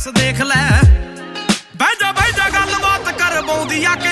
ਦੇਖ ਲੈ ਬਹਿ ਜਾ ਗੱਲਬਾਤ ਕਰ ਪਾਉਂਦੀ ਆ